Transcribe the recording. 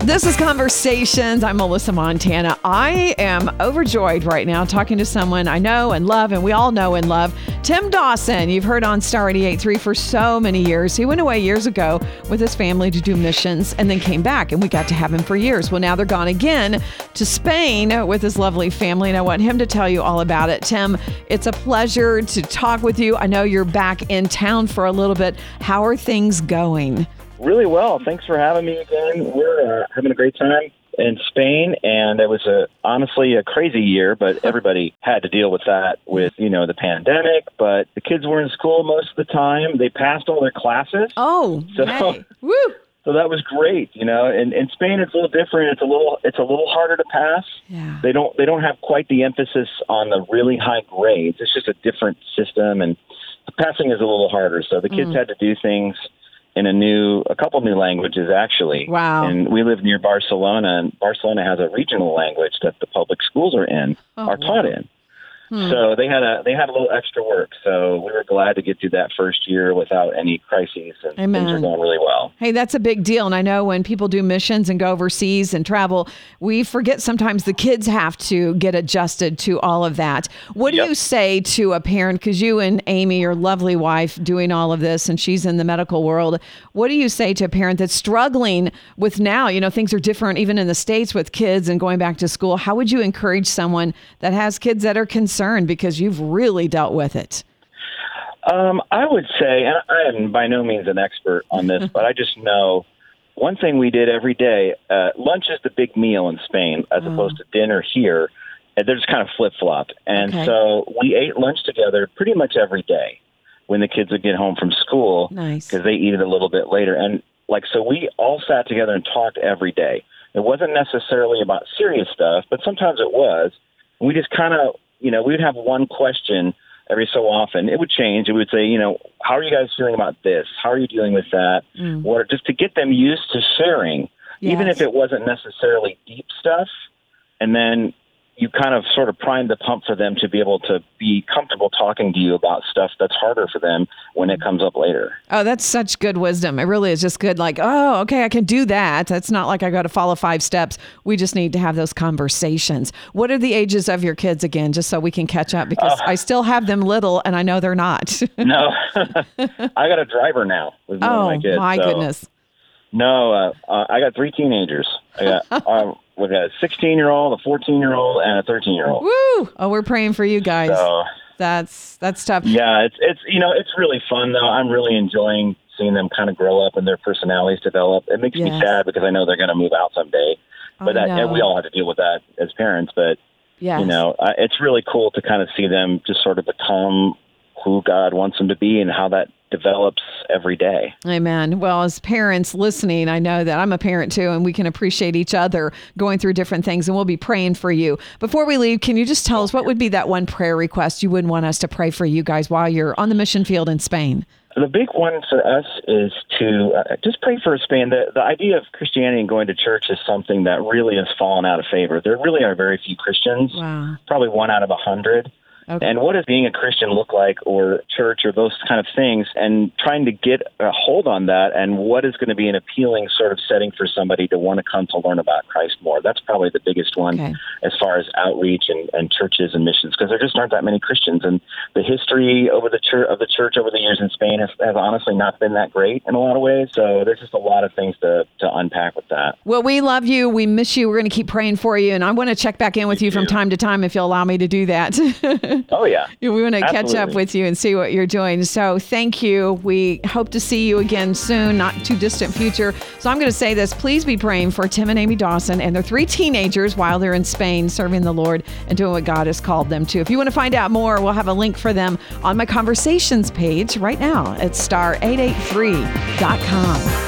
This is Conversations. I'm Melissa Montana. I am overjoyed right now talking to someone I know and love, and we all know and love, Tim Dawson. You've heard on Star 88.3 for so many years. He went away years ago with his family to do missions and then came back, and we got to have him for years. Well, now they're gone again to Spain with his lovely family, and I want him to tell you all about it. Tim, it's a pleasure to talk with you. I know you're back in town for a little bit. How are things going? Really well. Thanks for having me again. We're having a great time in Spain, and it was honestly a crazy year, but everybody had to deal with that with, the pandemic, but the kids were in school most of the time. They passed all their classes. Oh, yay. Woo! So that was great. In Spain, it's a little different. It's a little harder to pass. Yeah. They don't have quite the emphasis on the really high grades. It's just a different system, and the passing is a little harder. So the kids had to do things in a couple new languages, actually. Wow. And we live near Barcelona, and Barcelona has a regional language that the public schools are taught in. So they had a little extra work. So we were glad to get through that first year without any crises, and Amen. Things are going really well. Hey, that's a big deal. And I know when people do missions and go overseas and travel, we forget sometimes the kids have to get adjusted to all of that. What do you say to a parent? Because you and Amy, your lovely wife, doing all of this, and she's in the medical world. What do you say to a parent that's struggling with now, things are different even in the States with kids and going back to school? How would you encourage someone that has kids that are concerned because you've really dealt with it? I would say, and I am by no means an expert on this, but I just know one thing we did every day. Lunch is the big meal in Spain as opposed to dinner here. And they're just kind of flip-flopped. And so we ate lunch together pretty much every day when the kids would get home from school. Nice. Because they eat it a little bit later. And so we all sat together and talked every day. It wasn't necessarily about serious stuff, but sometimes it was. We just kind of, we would have one question every so often. It would change. It would say, how are you guys feeling about this? How are you dealing with that? What, just to get them used to sharing, even if it wasn't necessarily deep stuff. And then you kind of sort of prime the pump for them to be able to be comfortable talking to you about stuff that's harder for them when it comes up later. Oh, that's such good wisdom. It really is just good. Like, oh, okay, I can do that. That's not like I got to follow 5 steps. We just need to have those conversations. What are the ages of your kids again, just so we can catch up? Because I still have them little, and I know they're not. No, I got a driver now with one of my kids. Oh, my goodness. No, I got 3 teenagers. I got we've got a 16-year-old, a 14-year-old, and a 13-year-old. Woo! Oh, we're praying for you guys. So, that's tough. Yeah, it's really fun though. I'm really enjoying seeing them kind of grow up and their personalities develop. It makes me sad because I know they're going to move out someday. But and we all have to deal with that as parents. But it's really cool to kind of see them just sort of become who God wants them to be and how that develops every day. Amen. Well, as parents listening, I know that I'm a parent too, and we can appreciate each other going through different things, and we'll be praying for you. Before we leave, can you just tell us what would be that one prayer request you wouldn't want us to pray for you guys while you're on the mission field in Spain? The big one for us is to just pray for Spain. The idea of Christianity and going to church is something that really has fallen out of favor. There really are very few Christians, probably 1 out of 100. Okay. And what does being a Christian look like, or church, or those kind of things, and trying to get a hold on that, and what is going to be an appealing sort of setting for somebody to want to come to learn about Christ more. That's probably the biggest one as far as outreach and churches and missions, because there just aren't that many Christians. And the history of the church over the years in Spain has honestly not been that great in a lot of ways. So there's just a lot of things to unpack with that. Well, we love you. We miss you. We're going to keep praying for you. And I want to check back in with you from time to time if you'll allow me to do that. Oh, yeah. We want to catch up with you and see what you're doing. So thank you. We hope to see you again soon, not too distant future. So I'm going to say this. Please be praying for Tim and Amy Dawson and their 3 teenagers while they're in Spain serving the Lord and doing what God has called them to. If you want to find out more, we'll have a link for them on my Conversations page right now at star883.com.